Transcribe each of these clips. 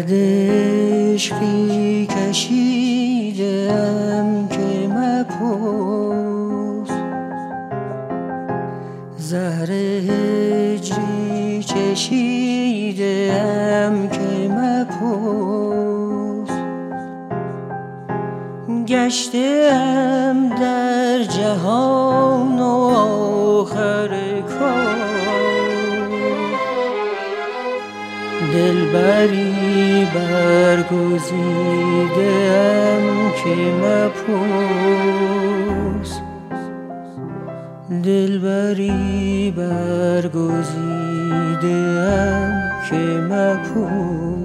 درد عشقی کشیدم که مپرس، زهر هجری چشیدم که مپرس. گشتم در جهان و آخر کار، دلبری برگزیدم که مپرس، دلبری برگزیدم که مپرس.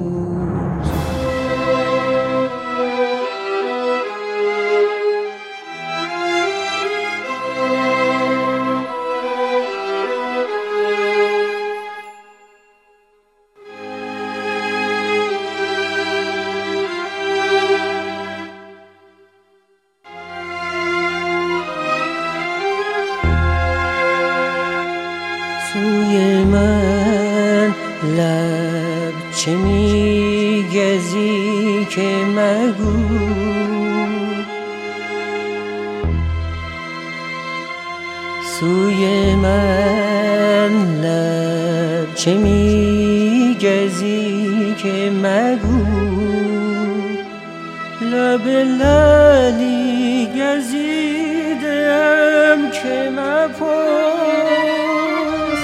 سوی من لب چه میگزی که مگو، سوی من لب چه میگزی که مگو، لب لعلی گزیدم که مپرس.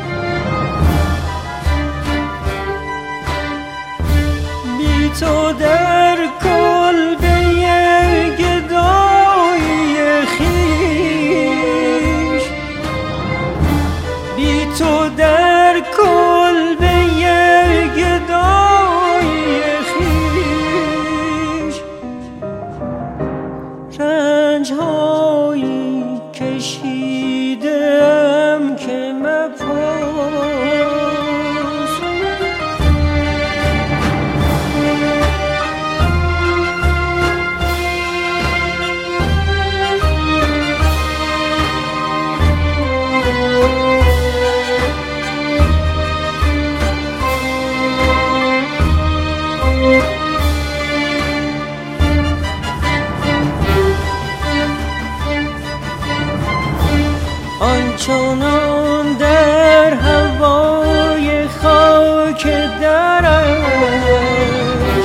بی تو در کلبه گدایی خویش، بی تو در کلبه گدایی خویش، رنج‌هایی کشیدم که مپرس. آنچنان در هوای خاک درش،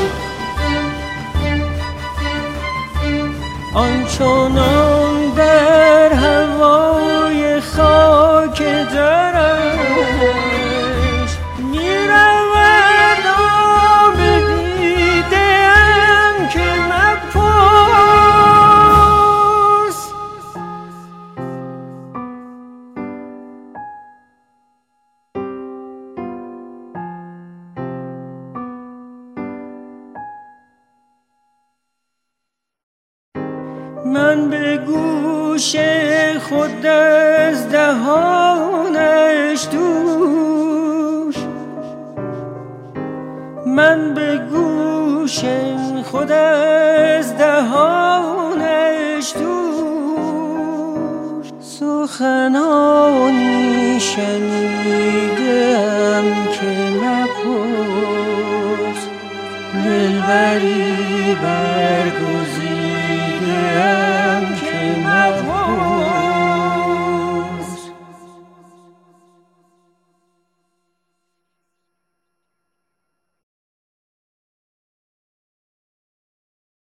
آنچنان در هوای خاک درش، میرود آب دیده‌ام که مپرس. من به گوش خود از دهانش دوش، من به گوش خود از دهانش دوش، سخنانی شنیدم که مپرس، دلبری برگزیدم